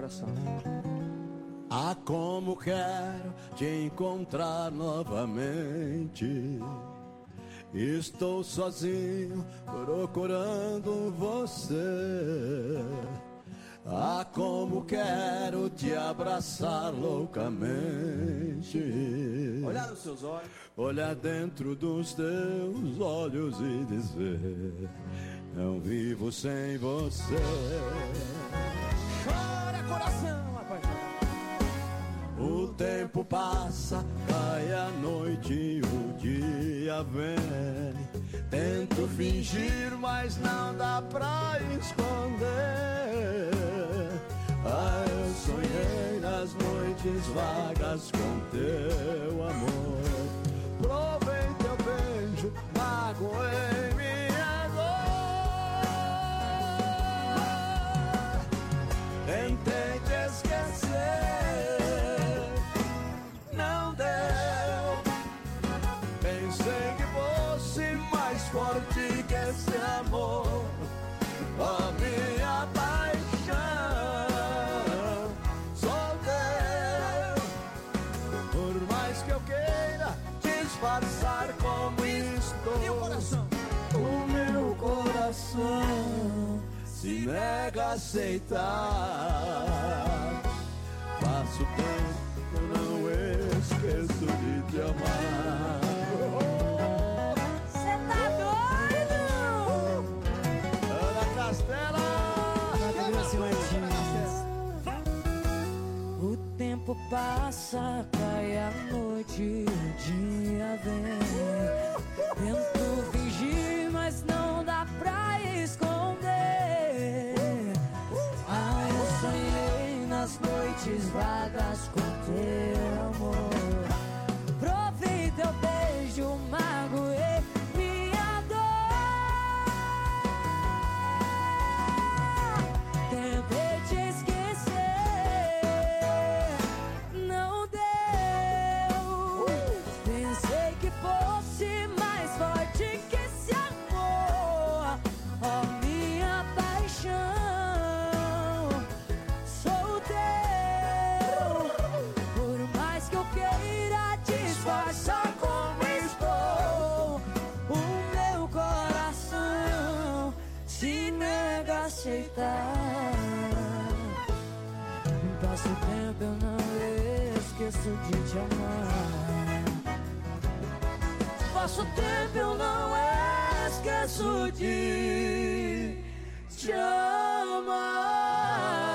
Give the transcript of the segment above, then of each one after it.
coração. Ah, como quero te encontrar novamente. Estou sozinho procurando você. Ah, como quero te abraçar loucamente. Olhar nos seus olhos, olhar dentro dos teus olhos e dizer: não vivo sem você. chora coração apaixonado. O tempo passa, cai a noite e o dia vem. Tento fingir, mas não dá pra esconder. Ah, eu sonhei nas noites vagas com teu amor. Provei teu beijo, magoei minha dor. Tentei te esquecer, não deu. Pensei que fosse mais forte que esse amor. Oh, minha paixão, sou teu. Por mais que eu queira disfarçar como estou, o meu coração se nega a aceitar. Passo tempo, eu não esqueço de te amar. Cê tá doido? Ana Castela, O tempo passa, cai a noite, o dia vem. Tento fingir, mas não dá pra esconder. Ah, eu sonhei nas noites vagas com teu amor. Provei teu beijo, magoei minha dor. Tentei te esquecer, não deu. Pensei que fosse mais forte que esse amor. Oh, minha paixão, sou teu. Por mais que eu queira disfarçar como estou, o meu coração se nega a aceitar. Passa o tempo, eu não esqueço de te amar. Passa o tempo, eu não esqueço de te amar.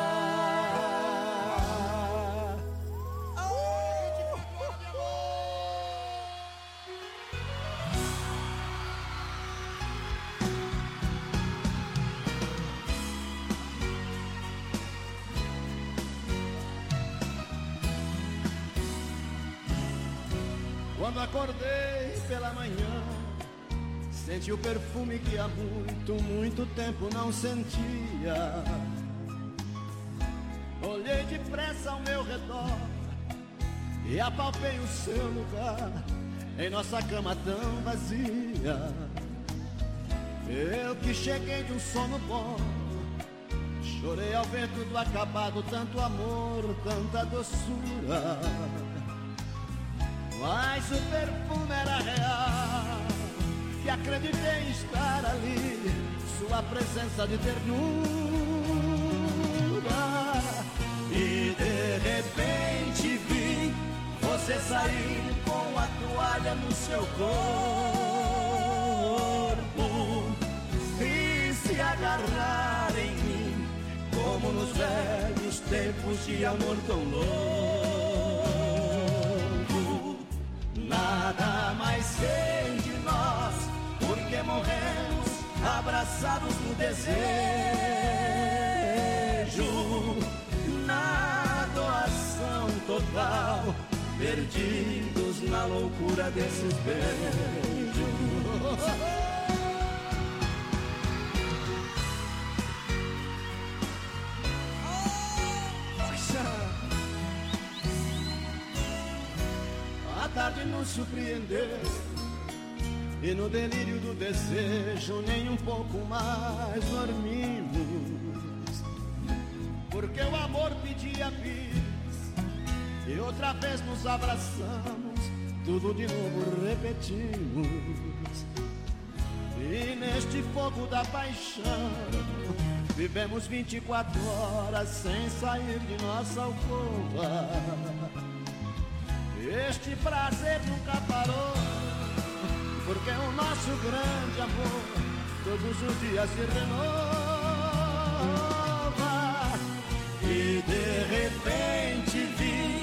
quando acordei pela manhã, senti o perfume que há muito, muito tempo não sentia. Olhei depressa ao meu redor e apalpei o seu lugar em nossa cama tão vazia. Eu que cheguei de um sono bom, chorei ao ver tudo acabado, tanto amor, tanta doçura. Mas o perfume era real e acreditei em estar ali, sua presença de ternura. E de repente vi você sair com a toalha no seu corpo e se agarrar em mim, como nos velhos tempos de amor tão louco. Nada mais sei de nós, porque morremos abraçados no desejo, na doação total, perdidos na loucura desses beijos. A tarde nos surpreendeu e no delírio do desejo nem um pouco mais dormimos. porque o amor pedia bis. E outra vez nos abraçamos, tudo de novo repetimos. E neste fogo da paixão vivemos 24 horas sem sair de nossa alcova. Este prazer nunca parou, porque o nosso grande amor todos os dias se renova. E de repente vi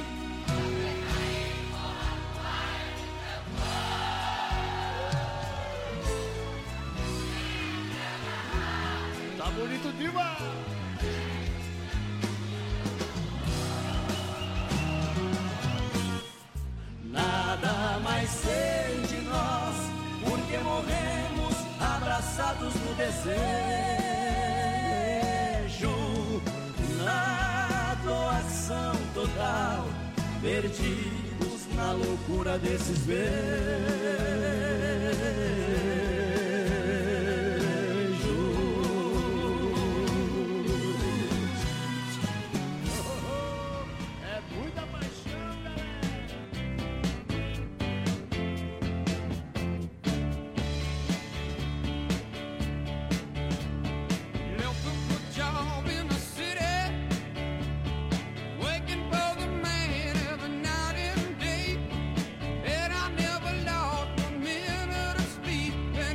tá bonito demais. Nada mais sei de nós, porque morremos abraçados no desejo, na doação total, perdidos na loucura desses beijos. And I never lost a minute of sleep.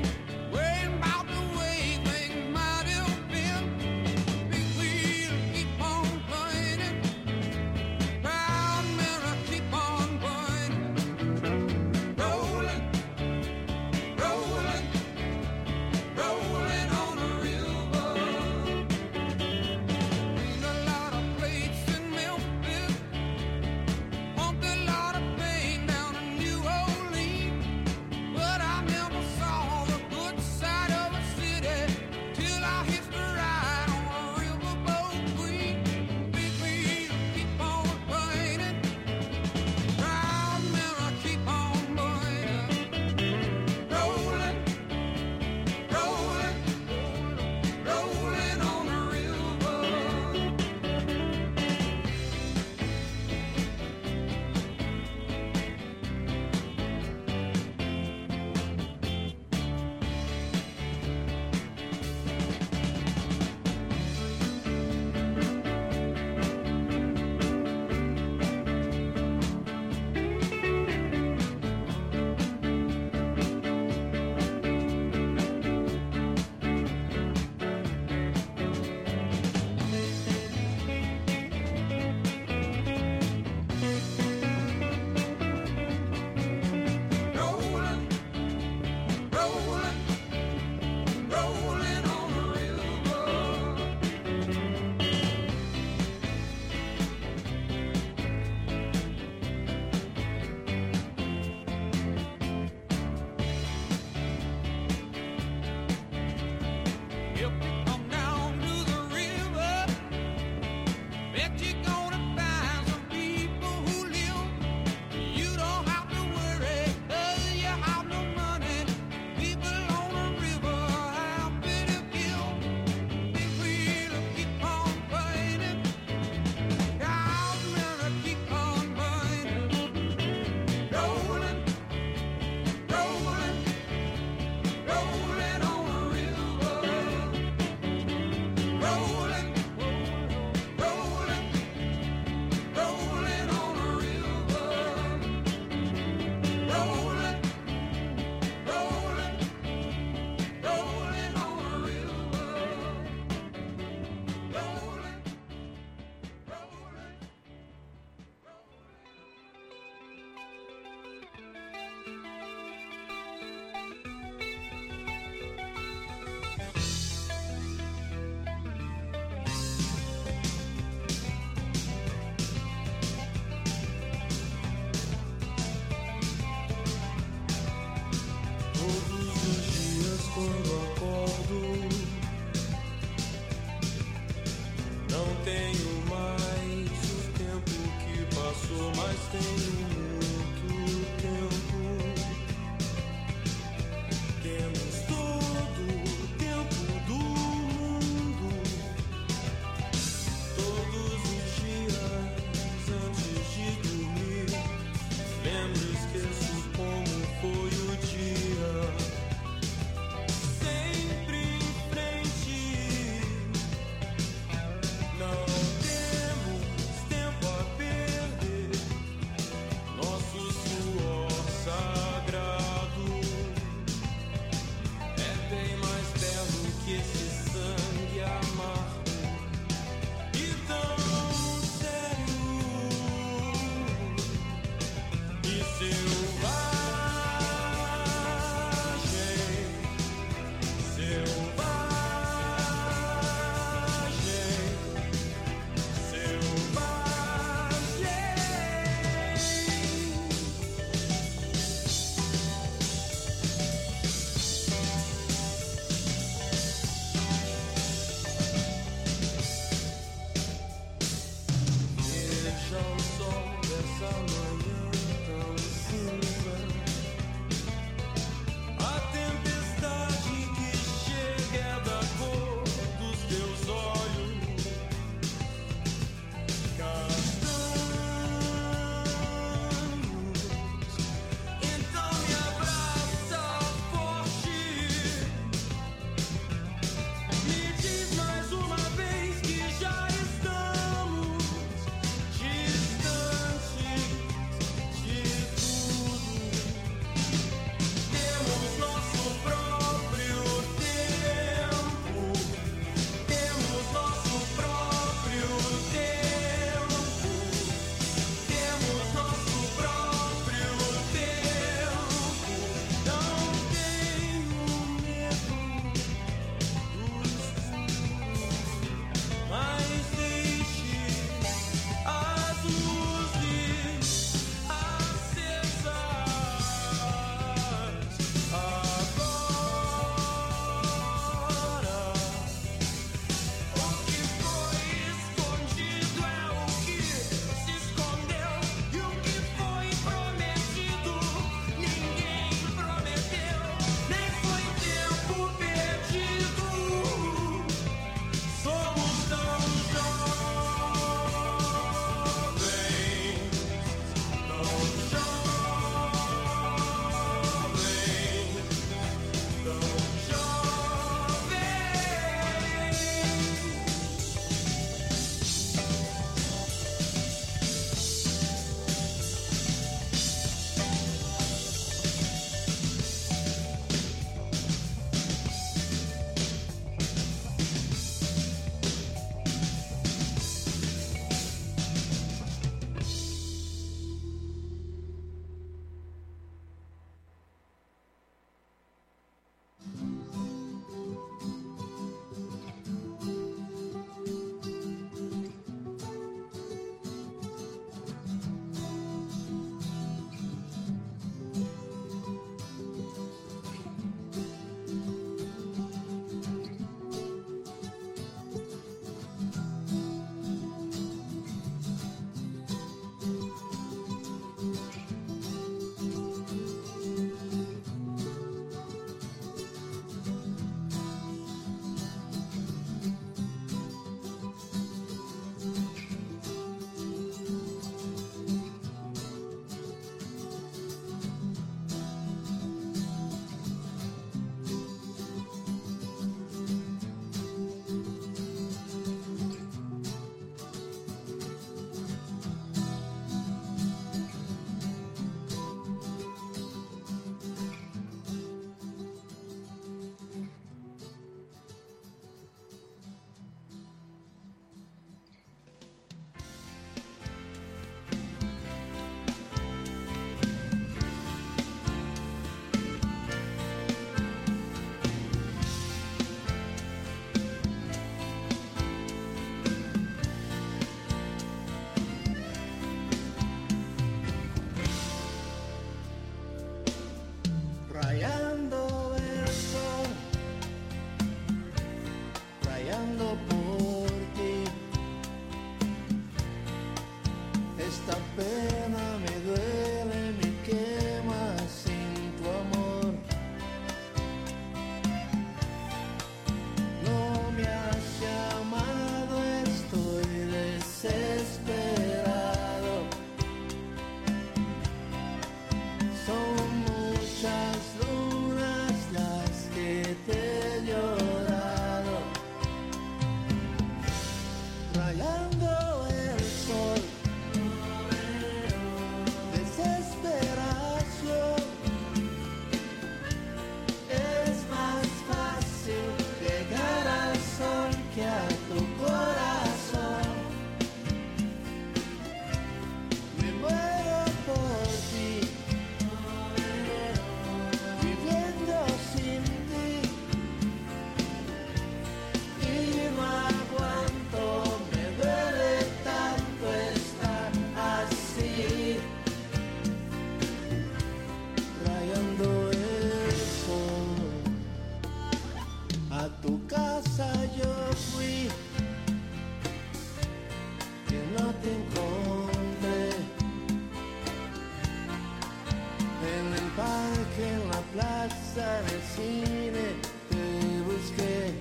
En el parque, en la plaza, en el cine, te busqué.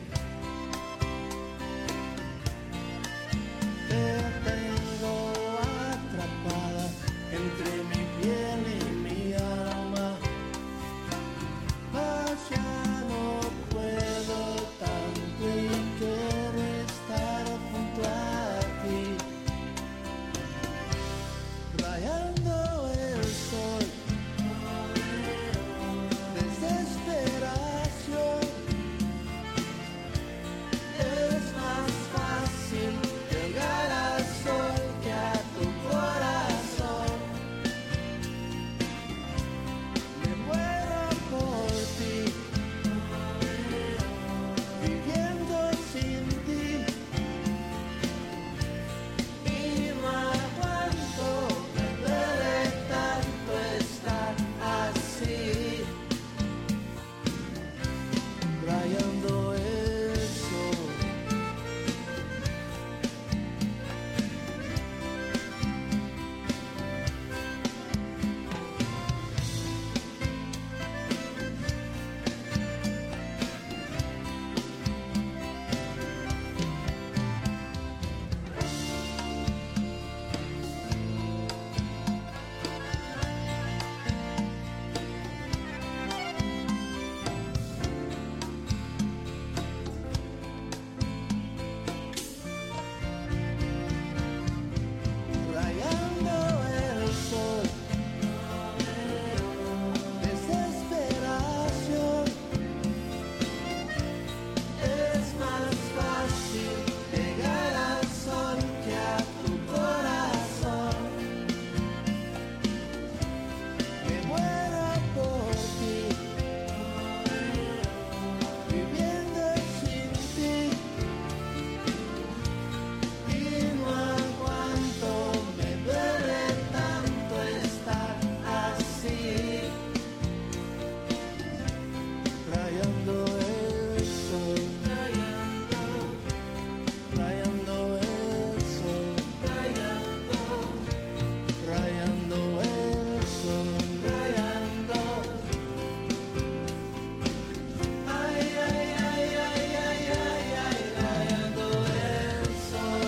Te tengo atrapada entre mi piel y mi alma. Mas ya no puedo tanto y quiero estar junto a ti. Rayando el sol, desesperación. Es más fácil llegar al sol que a tu corazón. Me muero por ti, viviendo sin ti. Y no aguanto, me duele tanto estar así, rayando el sol. Rayando el sol, desesperación. Es más fácil llegar al sol que a tu corazón. Me muero por ti, viviendo sin ti. Y no aguanto, me duele tanto estar así, rayando el sol, rayando el sol, rayando el sol, rayando. Ay, ay, ay, ay, ay, ay, ay, rayando el sol.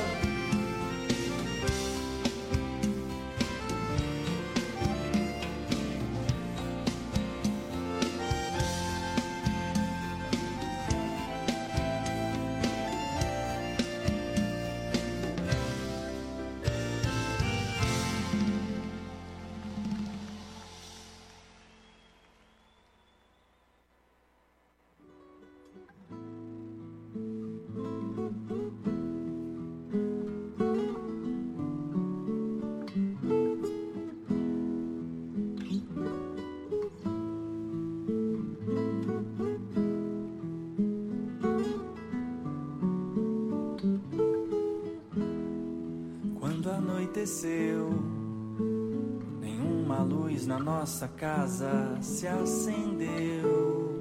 Quando anoiteceu, nenhuma luz na nossa casa se acendeu.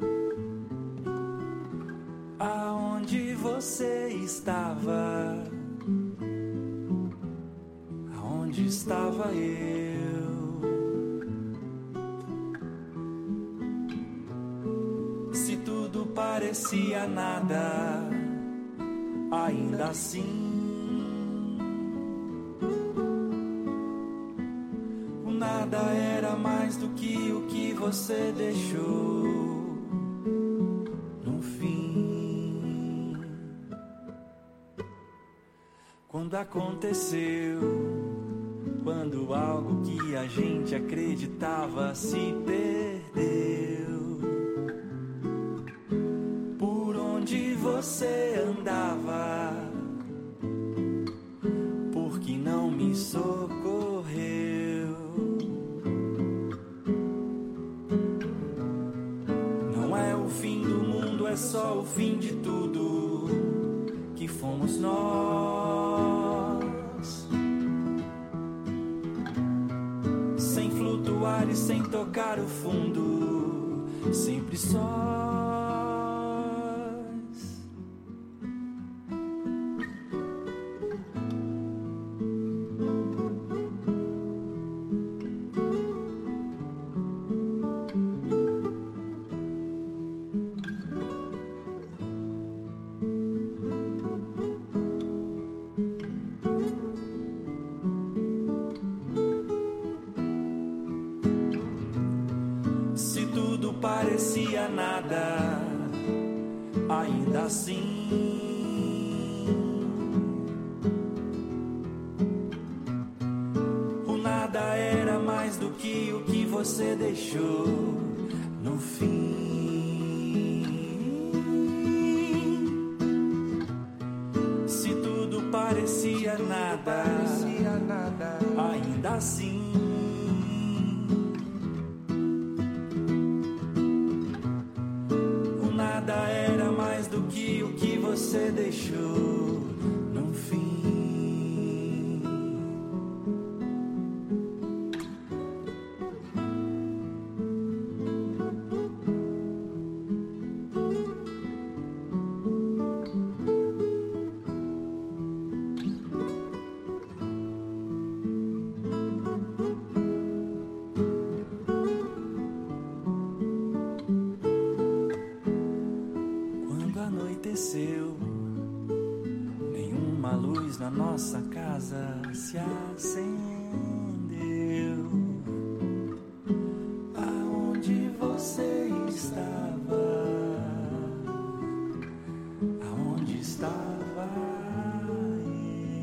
Aonde você estava? Aonde estava eu? Se tudo parecia nada, ainda assim o nada era mais do que o que você deixou no fim. Quando aconteceu, quando algo que a gente acreditava se perdeu, por onde você andava? Por que não me socorreu? Não é o fim do mundo, é só o fim de tudo que fomos nós. Sem flutuar e sem tocar o fundo, sempre sós. tudo parecia nada, ainda assim o nada era mais do que o que você deixou no fim. Se tudo parecia nada, ainda assim o nada era mais do que o que você deixou no fim. Nenhuma luz na nossa casa se acendeu. Aonde você estava? Aonde estava eu?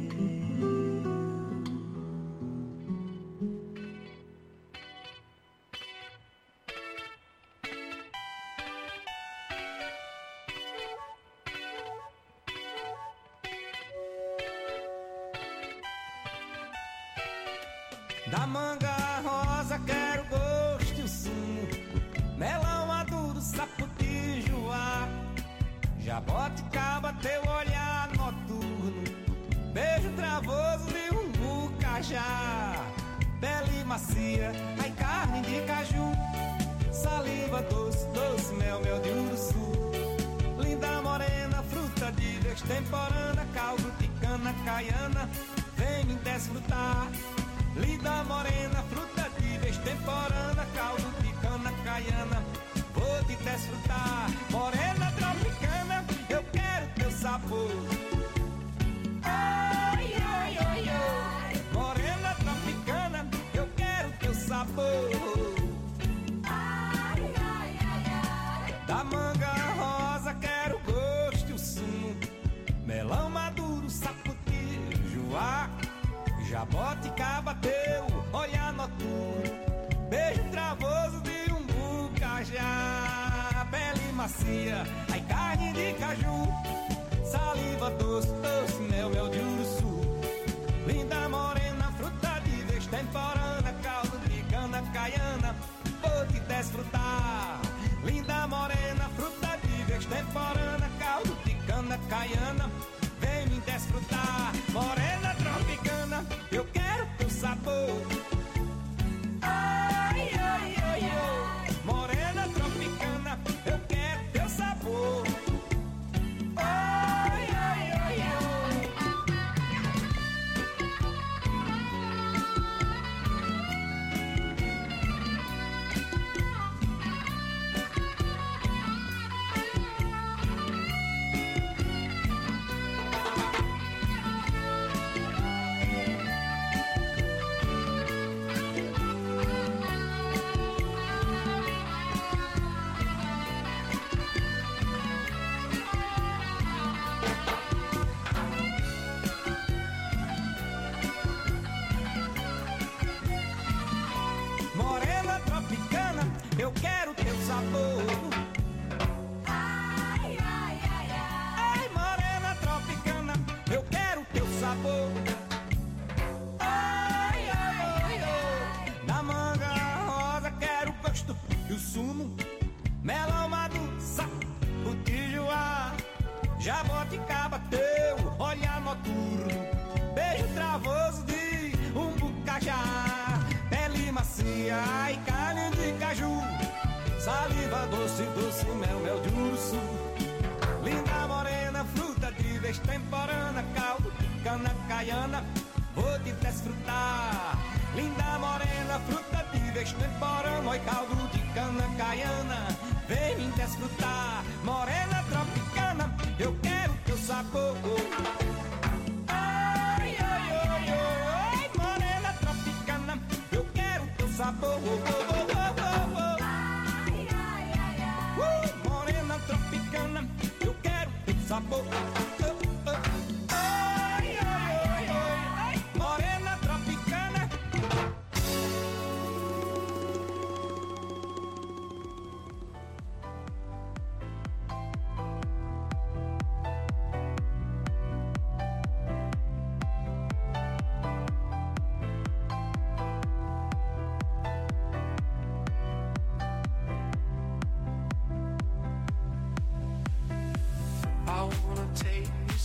Da manga rosa quero gosto e o sumo, melão maduro, saputijuá, jaboticaba, teu olhar noturno, beijo travoso de um bucajá, pele macia, ai carne de caju, saliva doce, doce mel, mel de uruçu, linda morena, fruta de destemporânea, caldo de cana caiana, vem me desfrutar. Linda morena, fruta de destemporânea, caldo de cana caiana, vou te desfrutar. Morena tropicana, eu quero teu sabor. Ai, ai, ai, ai. Morena tropicana, eu quero teu sabor. Ai, ai, ai, ai. Da manga rosa quero gosto e o sumo, melão maduro, saputijuá, jaboticaba, teu olhar noturno, beijo travoso de um bucajá, pele macia, ai carne de caju, saliva doce, doce mel, mel de uruçu, linda morena, fruta de destemporânea, caldo de cana caiana, vou te desfrutar. Linda morena, fruta de destemporânea, caldo de cana caiana, vem me desfrutar. Morena tropicana, eu quero teu sabor. Ai, ai, ai, ai. Morena tropicana, eu quero teu sabor. Ai, ai, ai, ai. Morena tropicana, eu quero teu sabor. Ai, ai, ai, ai. Ai, morena tropicana, eu quero teu sabor. Ai, ai, ai, ai. Da manga rosa quero o gosto e o sumo, melão maduro, saputijuá, jaboticaba, teu olhar noturno, beijo travoso de um bucajá, pele macia e carne de caju, saliva doce, doce mel, mel de urso, linda morena, fruta de destemporânea, caldo de cana caiana, vou te desfrutar. Linda morena, fruta de destemporânea, oi caldo de cana caiana, vem me desfrutar. Morena tropicana, eu quero teu sabor. Ai, ai, ai, ai, morena tropicana, eu quero teu sabor. Ai,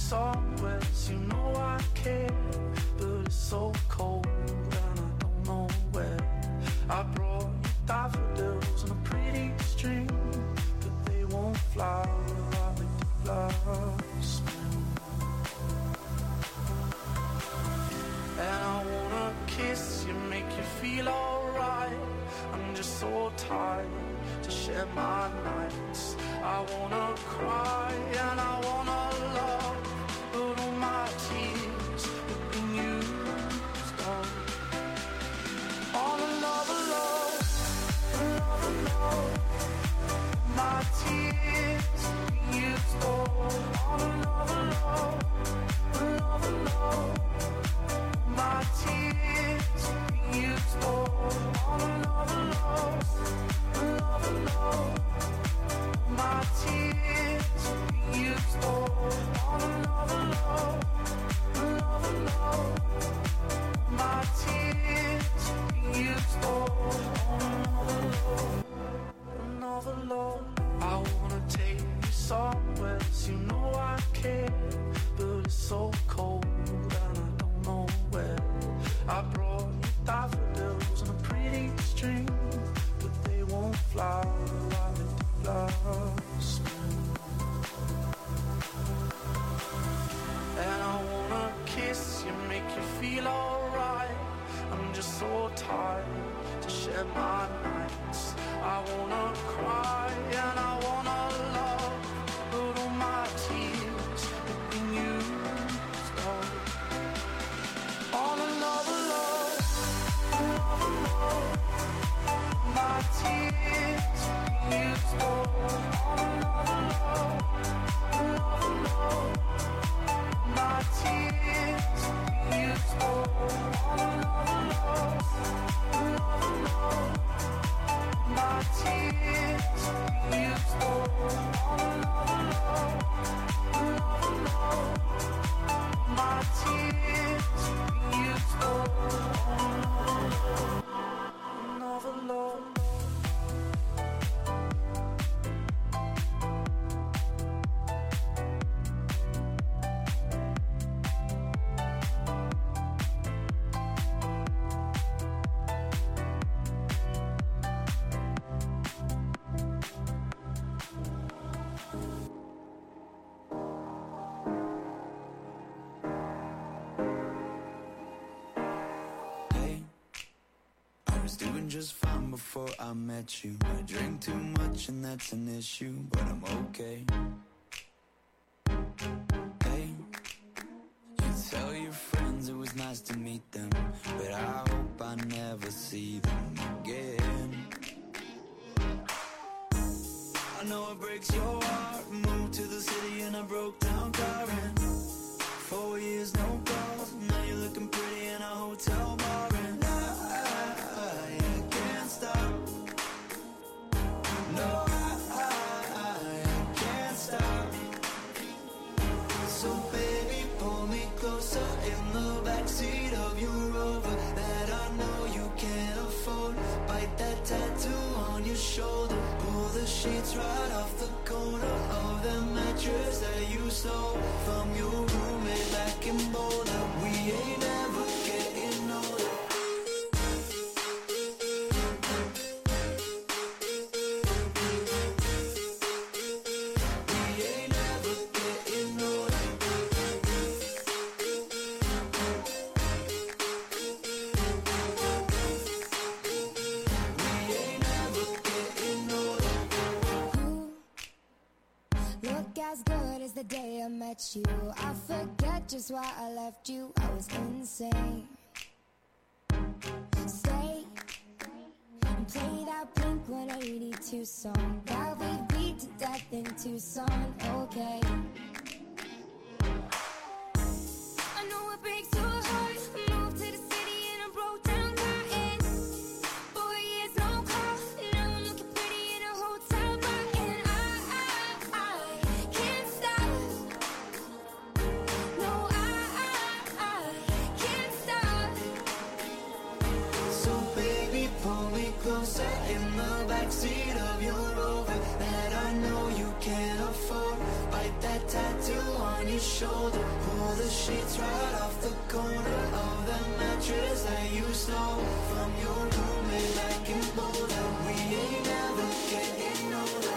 somewhere, you know I care, but it's so cold and I don't know where. I brought you daffodils on a pretty string, but they won't fly like they did last spring. And I wanna kiss you, make you feel alright. I'm just so tired to share my nights. I wanna cry and I wanna love, but all my tears have been used up. On another love, another love. My tears have been used up. On another love, another love. My tears have been used up. On another love, another love. My tears have been used up. On another love, another love. My tears have been used up. On another love. I wanna take you somewhere, you know I care, but it's so cold and I don't know where. I brought you daffodils on a pretty string, but they won't fly like they did last spring. And I wanna kiss you, make you feel alright. I'm just so tired to share my nights. I wanna cry and I wanna love, but all my tears have been used up. On another love, another love. My tears have been used up. On another love, another love. My tears have been used up. On another love, another love. My tears have been used up. On another love, another love. My tears have been used up. On another love. Just fine before I met you. I drink too much and that's an issue, but I'm okay. Hey, you tell your friends it was nice to meet them, but I hope I never see them again. I know it breaks your heart. Moved to the city and I broke down crying. 4 years, no calls. Now you're looking pretty in a hotel bar, and I can't stop. No, I can't stop. So baby, pull me closer in the backseat of your Rover that I know you can't afford. Bite that tattoo on your shoulder. Pull the sheets right off the corner of the mattress that you stole from your roommate back in Boulder. We ain't ever getting older. As good as the day I met you. I forget just why I left you. I was insane. Stay and play that Blink 182 song that we beat to death in Tucson. Okay. I know it breaks your heart. Moved to the city and I broke down crying. 4 years, no call. Now I'm looking pretty in a hotel bar, and I can't stop. No, I can't stop. So baby, pull me closer in the backseat of your Rover that I know you can't afford. Bite that tattoo on your your shoulder. Pull the sheets right off the corner of that mattress that you stole from your roommate back in Boulder. We ain't never getting older.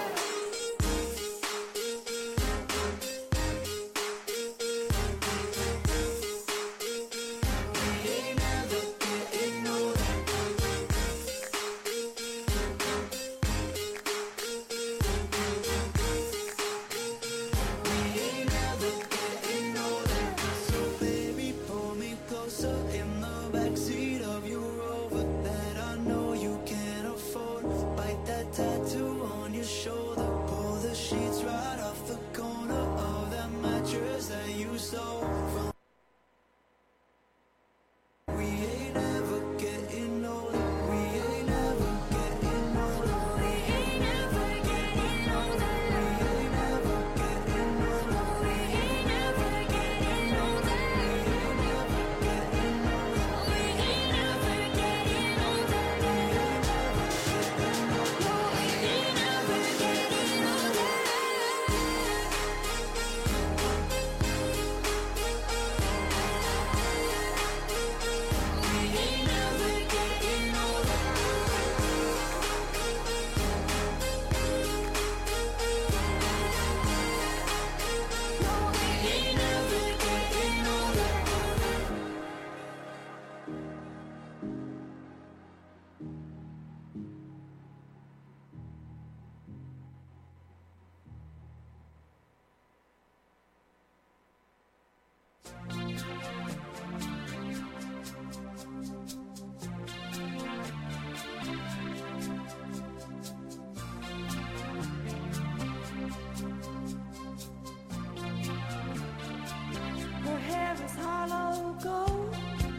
Her hair is hollow gold,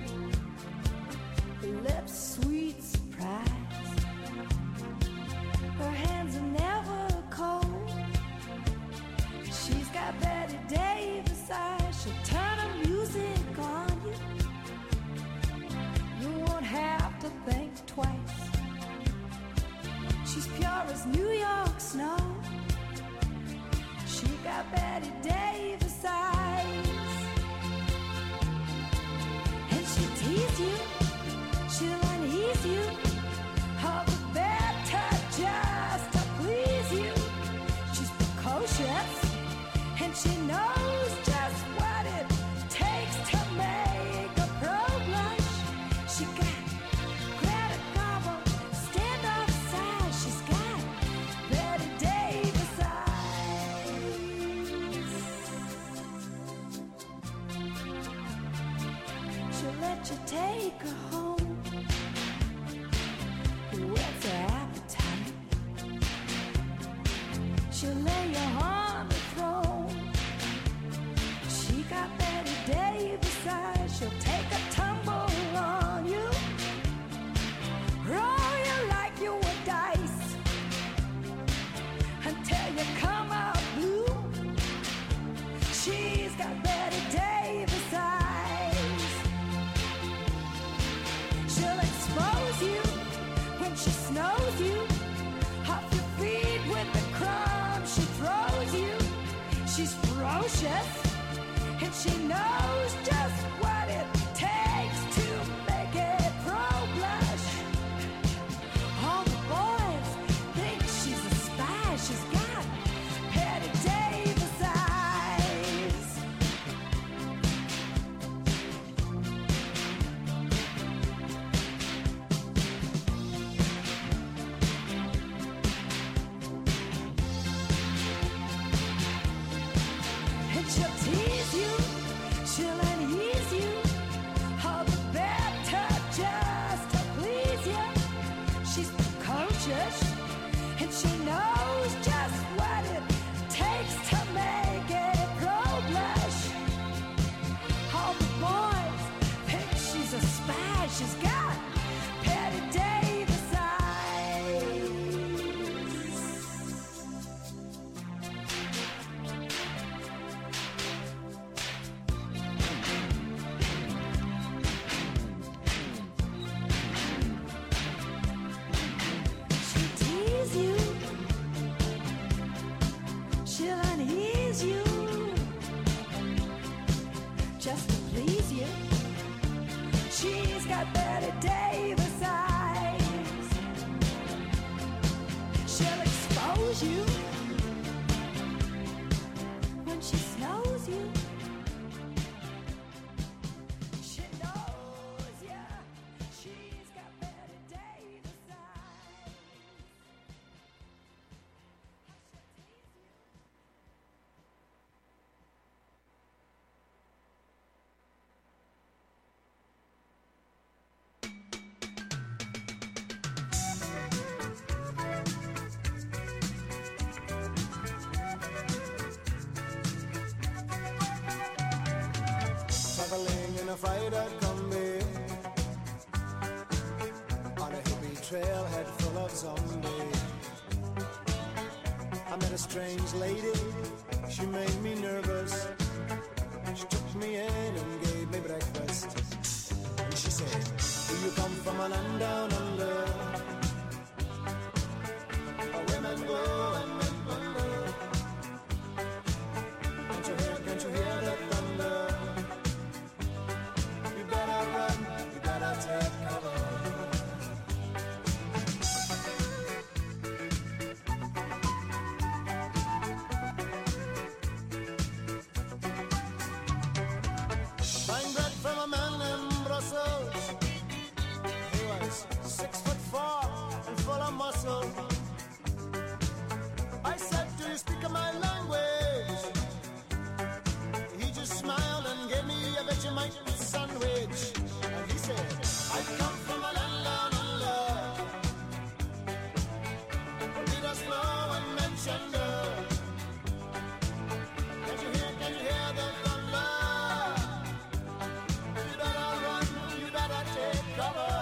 her lips sweet surprise. Her hands are never cold. She's got Betty Davis eyes. She'll turn her music on you. You won't have to think twice. She's pure as New York snow. She got Betty Davis eyes. And she'll tease you, she'll unease you, all the better just to please you. She's precocious, and she knows just what it takes to make a pro blush. She got Greta Garbo, stand off side. She's got Betty Davis eyes. She'll let you take her home. What's her appetite? She'll lay you on the throne. She got Betty Davis eyes. She'll take a tumble on you, roll you like you were dice, until you come out blue. She's got Betty Davis eyes. She'll expose you when she snows you off your feet with the crumbs she throws you. She's ferocious, and she knows just what it takes to make it pro blush. All the boys think she's a spy. She's got Betty Davis eyes. And she'll tease you, she'll unease you, knows you. When she snows you. She knows ya. She's got better days aside. Traveling in a freighter combi on a hippie trailhead full of zombies. I met a strange lady, she made me nervous. She took me in and gave me breakfast. And she said, do you come from a land down under? Where women go and men wonder. Can't you hear the thunder? You better run, you better take cover. Buying bread from a man in Brussels. He was 6'4" and full of muscle. I said, do you speak my language? He just smiled and gave me a Vegemite sandwich. And he said, I come from a land down under. Leaders flow and men gender. Can you hear the thunder? You better run, you better take cover.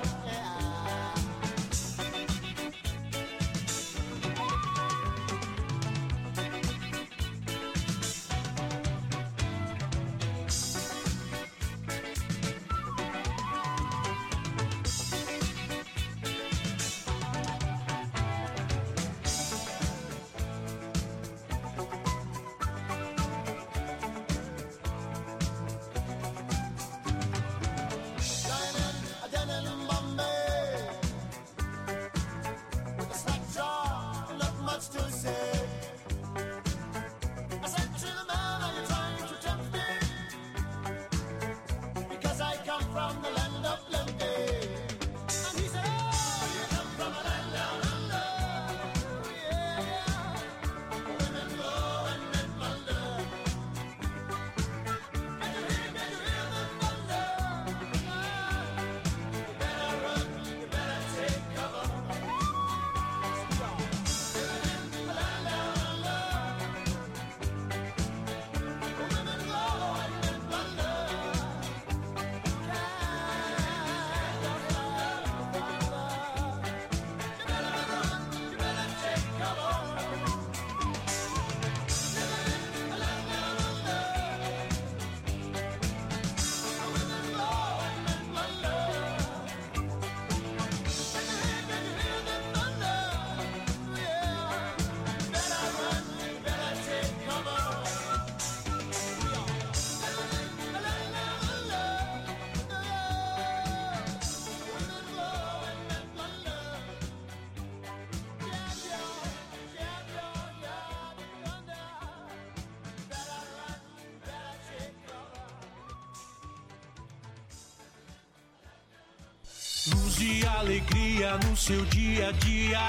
Luz e alegria no seu dia a dia.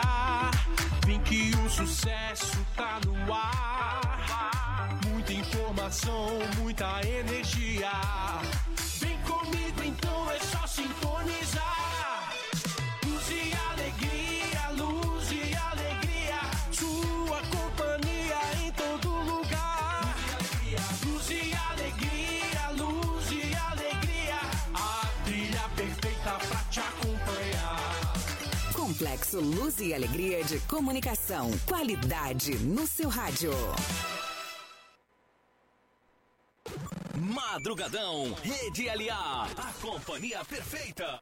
Vem que o sucesso tá no ar. Muita informação, muita energia. Vem comigo então, é só sintonizar. Luz e alegria, luz e alegria. Sua companhia em todo lugar. Luz e alegria, luz e alegria. A trilha perfeita pra te acompanhar. Complexo Luz e Alegria de Comunicação. Qualidade no seu rádio. Madrugadão, Rede LA, a companhia perfeita.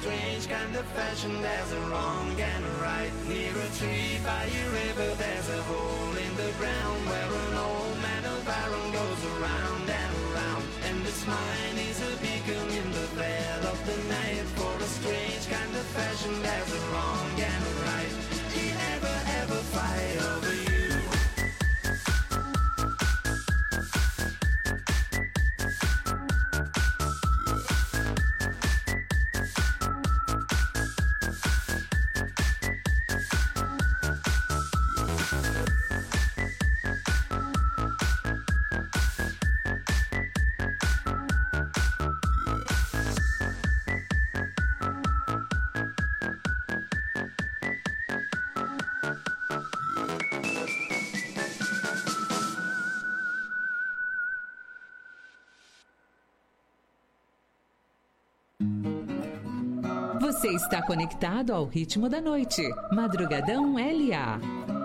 strange kind of fashion. There's a wrong and a right. Near a tree by a river, there's a hole in the ground where an old man of iron goes around and around. And this mine is a beacon in the veil of the night. For a strange kind of fashion, there's a wrong and a right. He never ever fight over you. Você está conectado ao ritmo da noite. Madrugadão LA.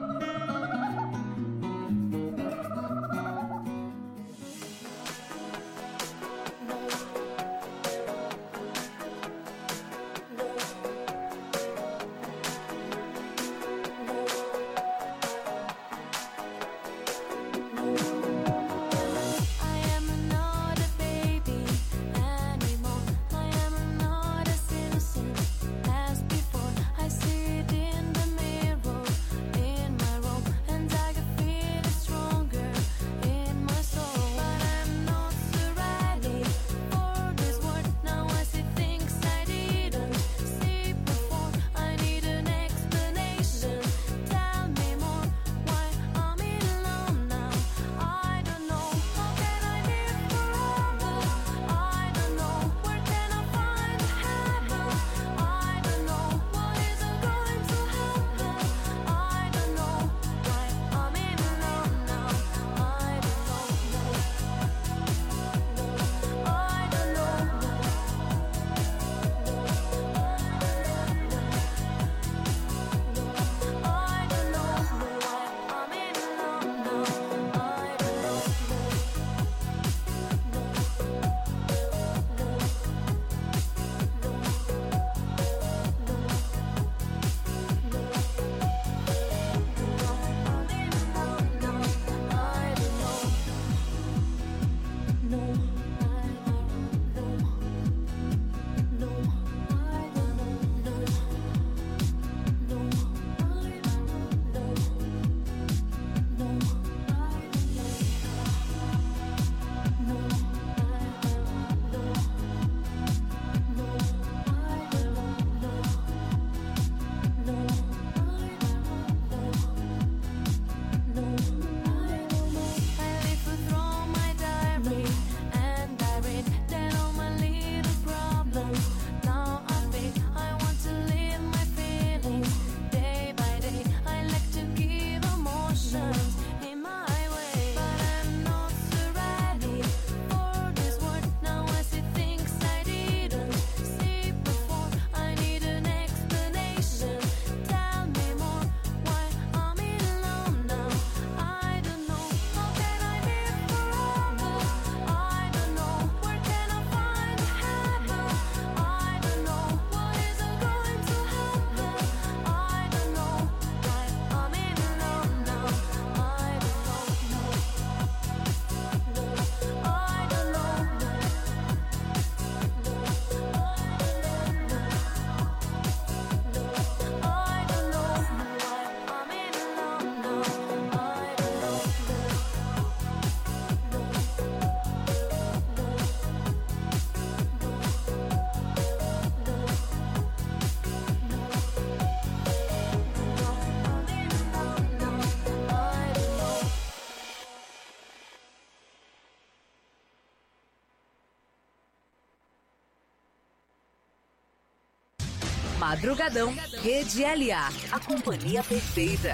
Madrugadão, Rede LA, a companhia perfeita.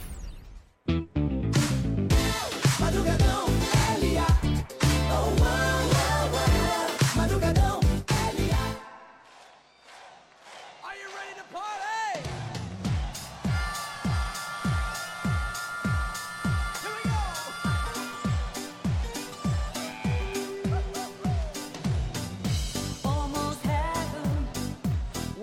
Madrugadão, LA. Oh, wow, wow, wow. Madrugadão, LA. Are you ready to party? Here we go. Almost heaven,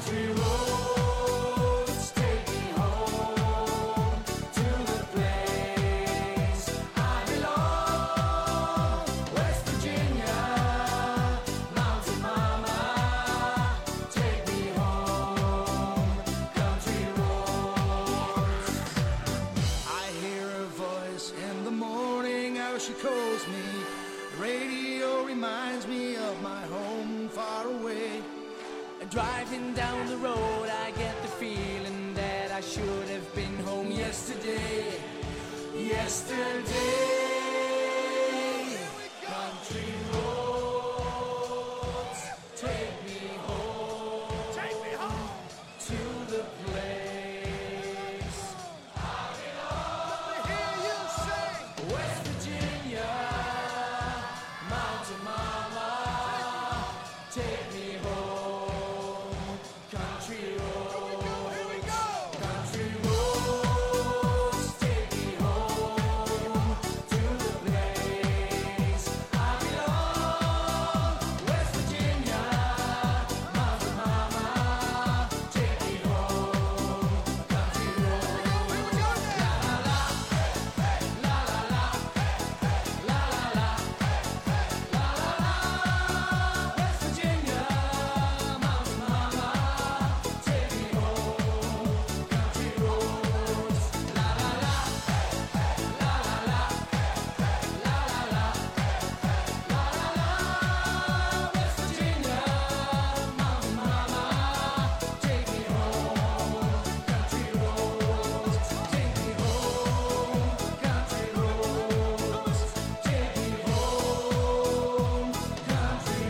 Country roads, take me home to the place I belong. West Virginia, Mountain Mama, take me home. Country roads. I hear her voice in the morning, how she calls me. Radio reminds me of my home far away. And driving down the road, I get the feeling that I should have been home yesterday. Yesterday. Country roads, take me home. Take me home to the place I belong. Let me hear you sing. West Virginia, Mountain Mama, take me home. Country roads, here we go. Country roads, take me home to the place I belong. West Virginia, Mountain Mama, take me home. Country roads, here we go. La la la, la la la, la la la. West Virginia, Mountain Mama, take me home. Country roads, la la la, la la la, la la la, la la la. West Virginia, Mountain Mama, take me home. Country roads, take me home. Country roads, take me home. Country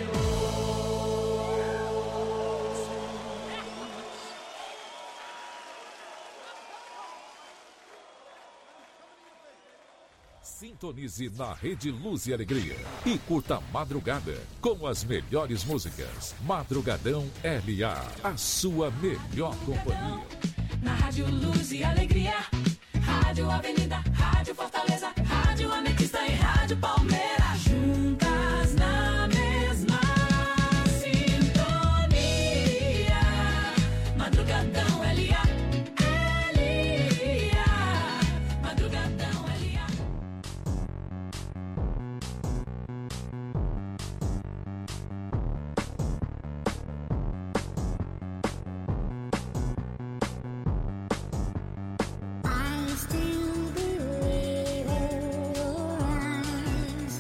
Sintonize na Rede Luz e Alegria e curta a madrugada com as melhores músicas. Madrugadão LA, a sua melhor companhia. Na Rádio Luz e Alegria, Rádio Avenida, Rádio Fortaleza, Rádio Ametista e Rádio Palmeira, juntas na mesma sintonia. Madrugadão LA, Madrugadão LA. I still believe in your eyes.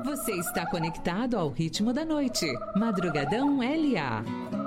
Você está conectado ao ritmo da noite. Madrugadão LA.